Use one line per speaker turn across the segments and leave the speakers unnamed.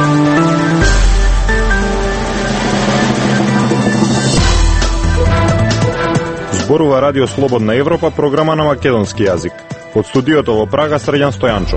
Зборува Радио Слободна Европа, програма на македонски јазик. Од студиото во Прага, Срđan Стојанчов.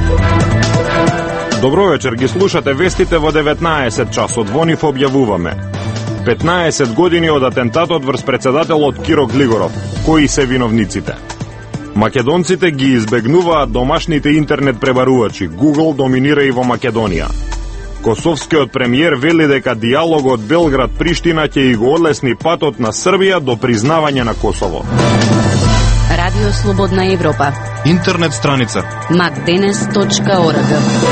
Добро вечер, ги слушате вестите во 19 часот. Во нив објавуваме 15 години од атентатот врз председателот Киро Глигоров. Кои се виновниците? Македонците ги избегнуваат домашните интернет пребарувачи. Google доминира и во Македонија. Косовскиот премиер вели дека диалогот Белград-Приштина ќе и го одлесни патот на Србија до признавање на Косово.
Радио Слободна Европа.
Интернет страница
macdenes.org.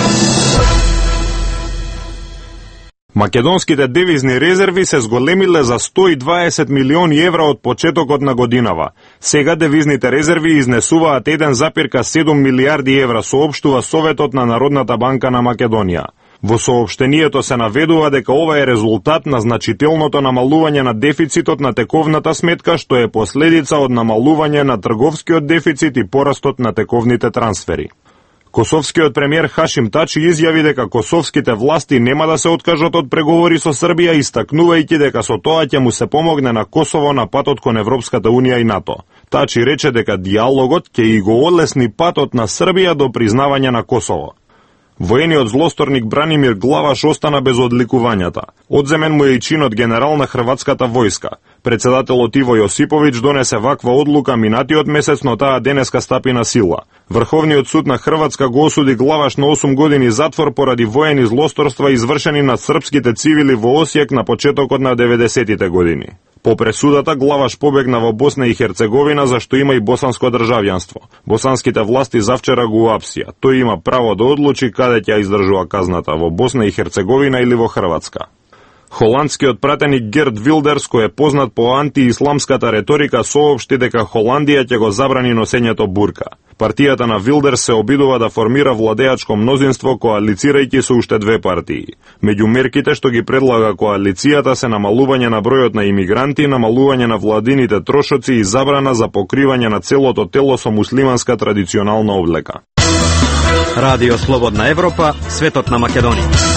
Македонските девизни резерви се зголемиле за 120 милиони евра од почетокот на годинава. Сега девизните резерви изнесуваат 1,7 милиарди евра, соопштува Советот на Народната банка на Македонија. Во соопштението се наведува дека ова е резултат на значителното намалување на дефицитот на тековната сметка, што е последица од намалување на трговскиот дефицит и порастот на тековните трансфери. Косовскиот премиер Хашим Тачи изјави дека косовските власти нема да се откажат од преговори со Србија, истакнувајќи дека со тоа ќе му се помогне на Косово на патот кон Европската Унија и НАТО. Тачи рече дека диалогот ќе и го одлесни патот на Србија до признавање на Косово. Воениот злосторник Бранимир Главаш остана без одликувањата. Одземен му е и чинот генерал на хрватската војска. Председателот Иво Јосиповиќ донесе ваква одлука минатиот месец, но таа денеска стапи на сила. Врховниот суд на Хрватска го осуди Главаш на 8 години затвор поради воени злосторства извршени над српските цивили во Осијек на почетокот на 90-тите години. По пресудата, Главаш побегна во Босна и Херцеговина, зашто има и босанско државјанство. Босанските власти завчера го уапсија. Тој има право да одлучи каде ќе издржува казната, во Босна и Херцеговина или во Хрватска. Холандскиот пратеник Герт Вилдерс, кој е познат по антиисламската реторика, соопшти дека Холандија ќе го забрани носењето бурка. Партијата на Вилдерс се обидува да формира владеачко мнозинство, коалицирајќи со уште две партии. Меѓу мерките што ги предлага коалицијата се намалување на бројот на имигранти, намалување на владините трошоци и забрана за покривање на целото тело со муслиманска традиционална облека.
Радио Слободна Европа, светот на Македонија.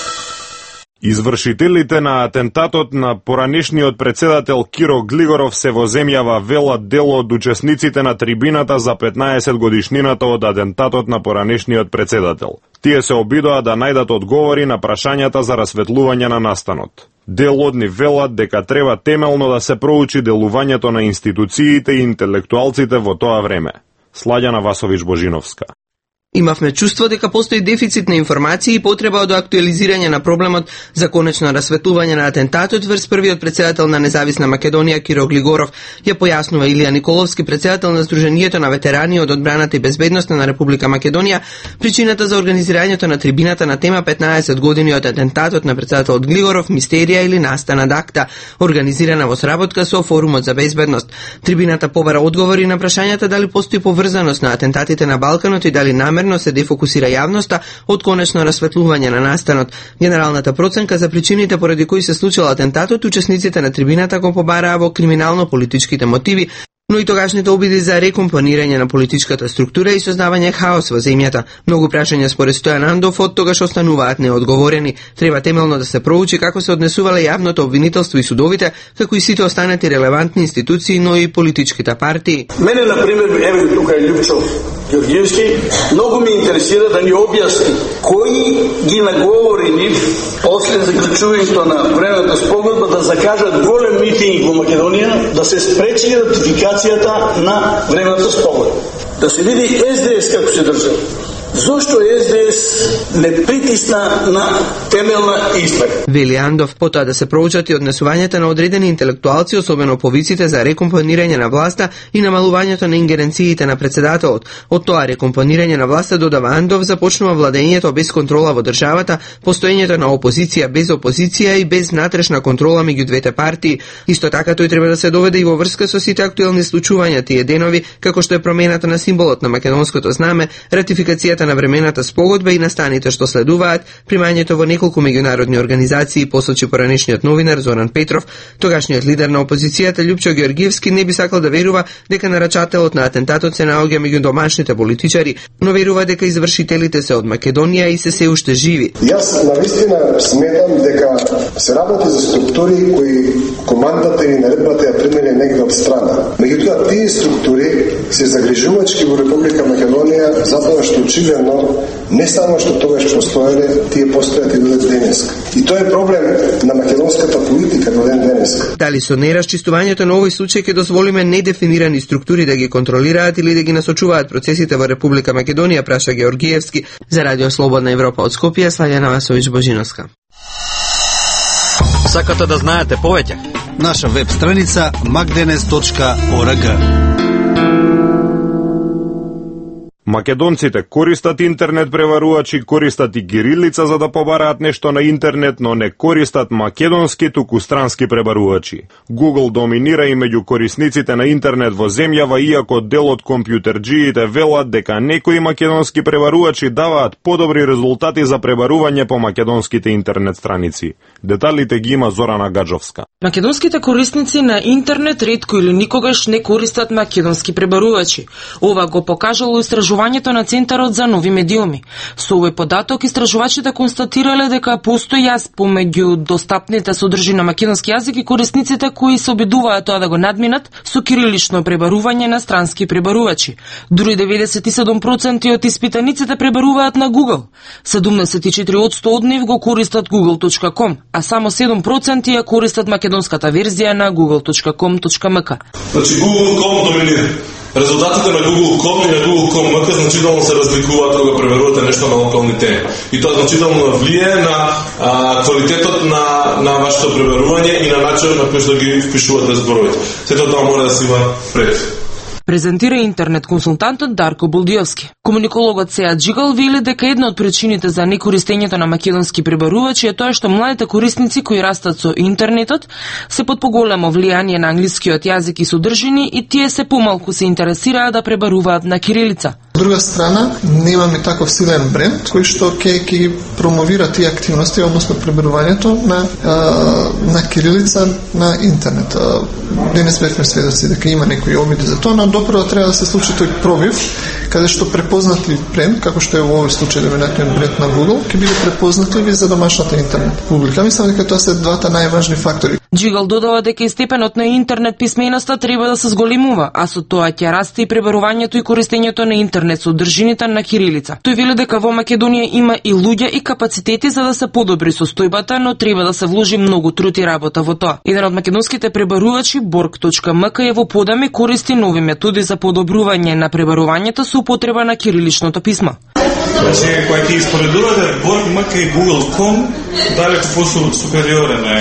Извршителите на атентатот на поранешниот председател Киро Глигоров се во земјава велат дел од учесниците на трибината за 15 годишнината од атентатот на поранешниот председател. Тие се обидоа да најдат одговори на прашањата за расветлување на настанот. Дел од нив велат дека треба темелно да се проучи делувањето на институциите и интелектуалците во тоа време. Сладјана Васович Божиновска.
Имавме чувство дека постои дефицит на информации и потреба од актуализирање на проблемот за конечно расветлување на атентатот врз првиот председател на Независна Македонија Киро Глигоров, ја појаснува Илија Николовски, председател на Сдруженијето на ветерани од одбраната и безбедноста на Република Македонија, причината за организирањето на трибината на тема 15 години од атентатот на председателот Глигоров, мистерија или настана акта, организирана во сработка со Форумот за безбедност. Трибината побара одговори на прашањата дали постои поврзаност на атентатите на Балканот и дали намерно се дефокусира јавноста од конечно расветлување на настанот. Генералната проценка за причините поради кои се случил атентатот, учесниците на трибината го побараа во криминално-политичките мотиви, но и тогашните обиди за рекомпонирање на политичката структура и создавање хаос во земјата. Многу прашања според Стојан Андов од тогаш остануваат неодговорени. Треба темелно да се проучи како се однесувале јавното обвинителство и судовите, како и сите останати релевантни институции, но и политичките партии.
Мене, например, ево тука е Љупчо Ѓорѓевски, многу ме интересира да ни објасни кои ги наговори нив после заклучувањето на времената спогодба да закажат голем митинг во Македонија, да се спречи ратификацијата на времената спогодба. Да се види СДС како се држа. Зошто СДС не притисна на темелна истрага?
Вели Андов, потоа да се проучат и однесувањата на одредени интелектуалци, особено повиците за рекомпонирање на власта и намалувањето на ингеренциите на председателот. Од тоа рекомпонирање на власта, додава Андов, започнува владењето без контрола во државата, постоењето на опозиција без опозиција и без внатрешна контрола меѓу двете партии. Исто така тој треба да се доведе и во врска со сите актуелни случувања тие денови, како што е промената на символот на македонското знаме, ратификацијата ратификацијата на времената спогодба и настаните што следуваат, примањето во неколку меѓународни организации, посочи поранешниот новинар Зоран Петров. Тогашниот лидер на опозицијата Љупчо Георгиевски не би сакал да верува дека нарачателот на атентатот се наоѓа меѓу домашните политичари, но верува дека извршителите се од Македонија и се уште живи.
Јас навистина сметам дека се работи за структури кои командата и наредбата ја примени негде од страна. Меѓутоа, тие структури се загрижувачки во Република Македонија затоа што очигледно не само што тогаш постоеле, тие постојат и до денеска. И тоа е проблем на македонската политика до ден денеска.
Дали со нерасчистувањето на овој случај ќе дозволиме недефинирани структури да ги контролираат или да ги насочуваат процесите во Република Македонија, праша Георгиевски. За Радио Слободна Европа од Скопје, Слаѓана Васовиќ Божиновска.
Сакате да знаете повеќе?
Наша веб страница magdenes.org.
Македонците користат интернет преварувачи, користат и кирилица за да побараат нешто на интернет, но не користат македонски, туку странски пребарувачи. Google доминира и меѓу корисниците на интернет во земјава, иако дел од компјутерџиите велат дека некои македонски пребарувачи даваат подобри резултати за пребарување по македонските интернет страници. Деталите ги има Зорана Гаджовска.
Македонските корисници на интернет ретко или никогаш не користат македонски пребарувачи. Ова го покажало истражувањето на Центарот за нови медиуми. Со овој податок истражувачите констатирале дека постои јаз помеѓу достапните содржини на македонски јазик и корисниците кои се обидуваат тоа да го надминат со кирилично пребарување на странски пребарувачи. Дури 97% од испитаниците пребаруваат на Google. 74% од нив го користат google.com, а само 7% ја користат македонската верзија на google.com.mk.
Значи Google.com доминира. Резултатите на Google.com и на Google.com.mk значително се разликуваат кога преверувате нешто на локални теми. И тоа значително влијае на квалитетот на вашето преверување и на начинот на кој што ги впишувате зборовите. Сето тоа мора да се има пред.
Презентира интернет консултантот Дарко Булдиовски. Комуникологот Сеат Джигал вели дека една од причините за некористењето на македонски пребарувачи е тоа што младите корисници кои растат со интернетот се под поголемо влијание на англискиот јазик и содржини и тие се помалку се интересираат да пребаруваат на кирилица.
Од друга страна, немаме таков силен бренд кој што ќе ги промовира тие активности, односно пребарувањето на кирилица на интернет. Денес бевме сведоци дека има некои обиди за тоа, но допро треба да се случи тој пробив, каде што препознатли бренд, како што е во овој случај доминантниот бренд на Google, ќе биде препознатливи за домашната интернет публика. Мислам дека тоа се двата најважни фактори.
Джигал додава дека и степенот на интернет писменоста треба да се зголемува, а со тоа ќе расте и пребарувањето и користењето на интернет содржините на кирилица. Тој вели дека во Македонија има и луѓе и капацитети за да се подобри состојбата, но треба да се вложи многу труд и работа во тоа. Еден од македонските пребарувачи, Borg.mk, е во подами користи нови методи за подобрување на пребарувањето со употреба на кириличното писмо.
Значи, кога ќе испоредувате Borg.mk и Google.com, далеку по-супериорен е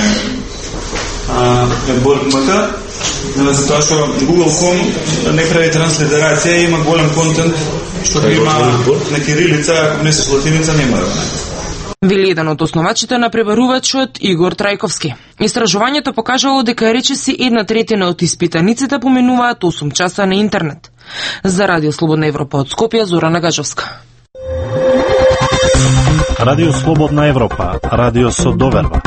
Borg.mk, затоа што Google.com не прави транслитерација и има голем контент што има на кирилица, ако не се латиница нема да
вели еден од основачите на пребарувачот Игор Трајковски. Истражувањето покажало дека речиси 1/3 од испитаниците поминуваат 8 часа на интернет. За Радио Слободна Европа од Скопје, Зорана Гаджовска.
Радио Слободна Европа, радио со доверба.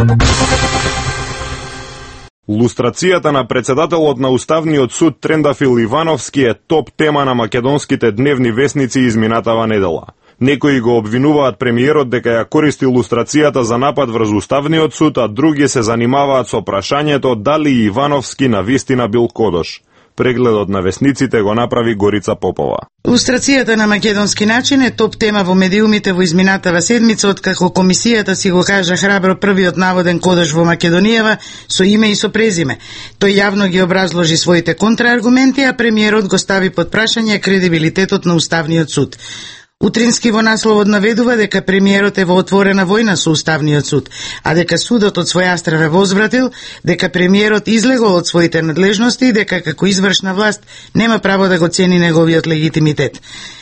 Лустрацијата на председателот на Уставниот суд Трендафил Ивановски е топ тема на македонските дневни весници изминатава недела. Некои го обвинуваат премиерот дека ја користи лустрацијата за напад врз Уставниот суд, а други се занимаваат со прашањето дали Ивановски навистина бил кодош. Прегледот на весниците го направи Горица Попова.
Лустрацијата на македонски начин е топ тема во медиумите во изминатава седмица, откако комисијата си го кажа храбро првиот наводен кодош во Македонијава со име и со презиме. Тој јавно ги образложи своите контрааргументи, а премиерот го стави под прашање кредибилитетот на Уставниот суд. Утрински во насловот наведува дека премиерот е во отворена војна со Уставниот суд, а дека судот од своја страна возвратил, дека премиерот излегол од своите надлежности и дека како извршна власт нема право да го цени неговиот легитимитет.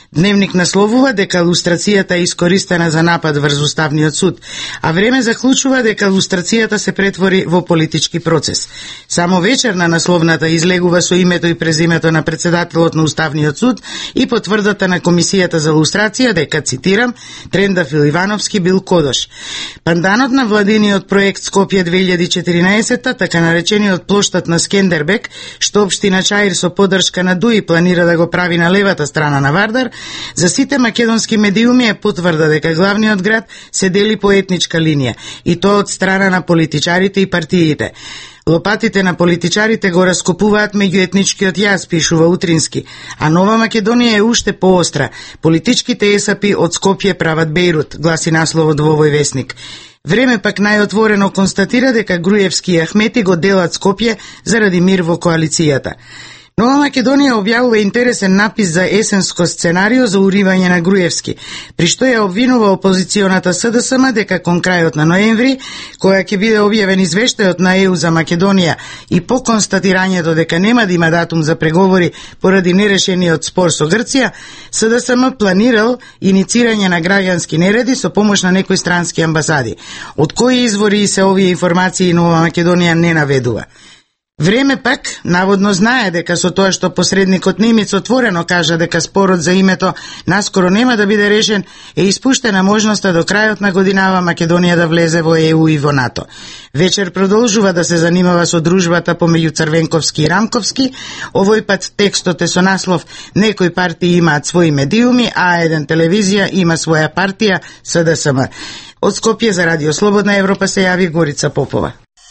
Дневник насловува дека лустрацијата е искористена за напад врз Уставниот суд, а Време заклучува дека лустрацијата се претвори во политички процес. Само вечер на насловната излегува со името и презимето на председателот на Уставниот суд и потврдата на Комисијата за лустрација дека, цитирам, Трендафил Ивановски бил кодош. Панданот на владиниот проект Скопје 2014, така наречениот плоштад на Скендербек, што општина Чаир со поддршка на ДУИ планира да го прави на левата страна на Вардар, за сите македонски медиуми е потврда дека главниот град се дели по етничка линија, и тоа од страна на политичарите и партиите. Лопатите на политичарите го раскопуваат меѓу етничкиот јаз, пишува Утрински, а Нова Македонија е уште поостра. Политичките есапи од Скопје прават Бејрут, гласи насловот во овој весник. Време пак најотворено констатира дека Груевски и Ахмети го делат Скопје заради мир во коалицијата. Нова Македонија објавува интересен напис за есенско сценарио за уривање на Груевски, при што ја обвинува опозиционата СДСМ дека кон крајот на ноември, која ќе биде објавен извештајот на ЕУ за Македонија и по констатирањето дека нема да има датум за преговори поради нерешениот спор со Грција, СДСМ планирал иницирање на граѓански нереди со помош на некои странски амбасади. Од кои извори се овие информации Нова Македонија не наведува. Време пак наводно знае дека со тоа што посредникот Немец отворено кажа дека спорот за името наскоро нема да биде решен, е испуштена можноста до крајот на годинава Македонија да влезе во ЕУ и во НАТО. Вечер продолжува да се занимава со дружбата помеѓу Црвенковски и Рамковски. Овој пат текстот е со наслов "Некои партии имаат своји медиуми, а еден телевизија има своја партија СДСМ". Од Скопје за Радио Слободна Европа се јави Горица Попова.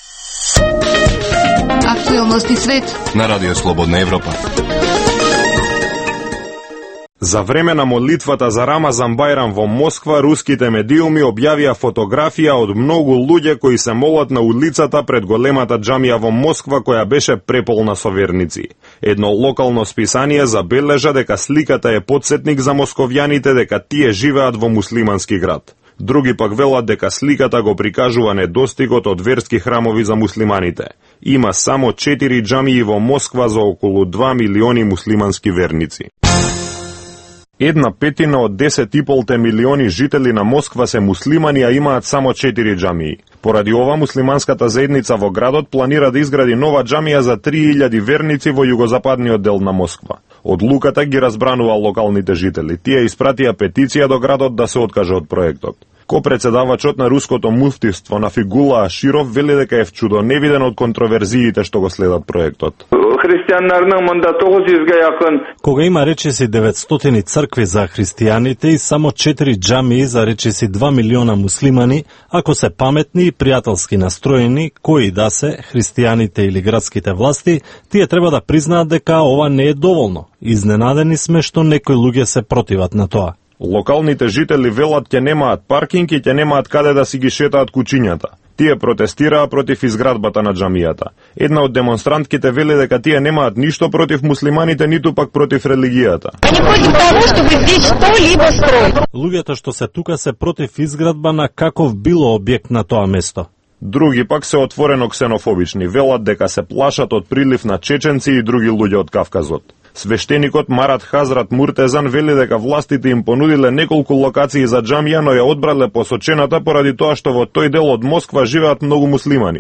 Актуелности свет
на Радио Слободна Европа.
За време на молитвата за Рамазан Бајрам во Москва, руските медиуми објавија фотографија од многу луѓе кои се молат на улицата пред големата џамија во Москва, која беше преполна со верници. Едно локално списание забележа дека сликата е потсетник за московјаните дека тие живеат во муслимански град. Други пак велат дека сликата го прикажува недостигот од верски храмови за муслиманите. Има само 4 џамии во Москва за околу 2 милиони муслимански верници. 1/5 од 10,5 милиони жители на Москва се муслимани, а имаат само 4 џамии. Поради ова, муслиманската заедница во градот планира да изгради нова џамија за 3000 верници во југозападниот дел на Москва. Одлуката ги разбранува локалните жители. Тие испратија петиција до градот да се откаже од проектот. Ко-председавачот на руското муфтиство Нафигула Аширов вели дека е вчудо невиден од контроверзиите што го следат проектот.
Кога има речиси 900 цркви за христијаните и само 4 џамии за речиси 2 милиона муслимани, ако се паметни и пријателски настроени, кои да се, христијаните или градските власти, тие треба да признаат дека ова не е доволно. Изненадени сме што некои луѓе се противат на тоа.
Локалните жители велат ќе немаат паркинг и ќе немаат каде да си ги шетаат кучињата. Тие протестираа против изградбата на џамијата. Една од демонстрантките вели дека тие немаат ништо против муслиманите, ниту пак против религијата.
Луѓето што се тука се против изградба на каков било објект на тоа место.
Други пак се отворено ксенофобични, велат дека се плашат од прилив на чеченци и други луѓе од Кавказот. Свештеникот Марат Хазрат Муртезан вели дека властите им понудиле неколку локации за џамија, но ја одбрале посочената поради тоа што во тој дел од Москва живеат многу муслимани.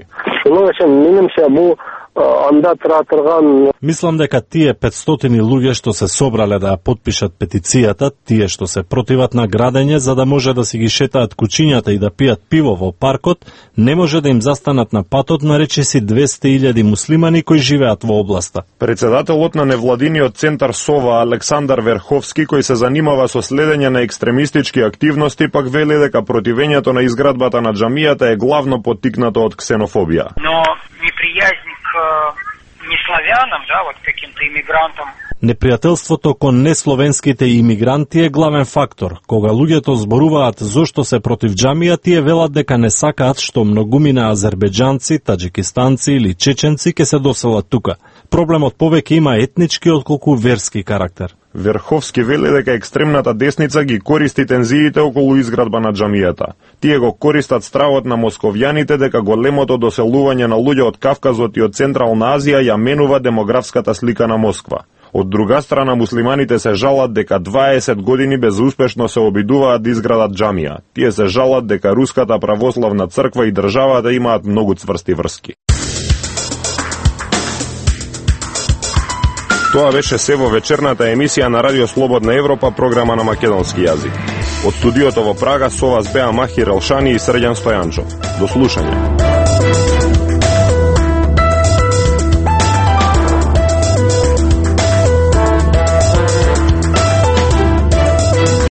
Мислам дека тие 500 луѓе што се собрале да ја потпишат петицијата, тие што се противат на градење за да може да си ги шетаат кучињата и да пијат пиво во паркот, не може да им застанат на патот на речиси 200.000 муслимани кои живеат во областа.
Председателот на невладиниот центар СОВА Александар Верховски, кој се занимава со следење на екстремистички активности, пак вели дека противењето на изградбата на џамијата е главно поттикнато од ксенофобија.
Но непријазни неславјанам, да, вот каким-то имигрантам.
Непријателството кон несловенските имигранти е главен фактор. Кога луѓето зборуваат зошто се против џамија, тие велат дека не сакаат што многумина азербеџанци, таџикистанци или чеченци ќе се доселат тука. Проблемот повеќе има етнички отколку верски карактер.
Верховски вели дека екстремната десница ги користи тензиите околу изградба на џамијата. Тие го користат стравот на московјаните дека големото доселување на луѓе од Кавказот и од Централна Азија ја менува демографската слика на Москва. Од друга страна, муслиманите се жалат дека 20 години безуспешно се обидуваат да изградат џамија. Тие се жалат дека Руската православна црква и државата имаат многу цврсти врски. Тоа беше се во вечерната емисија на Радио Слободна Европа, програма на македонски јазик. Од студиото во Прага со вас беа Махир Елшани и Срđan Стојанчов. До слушање.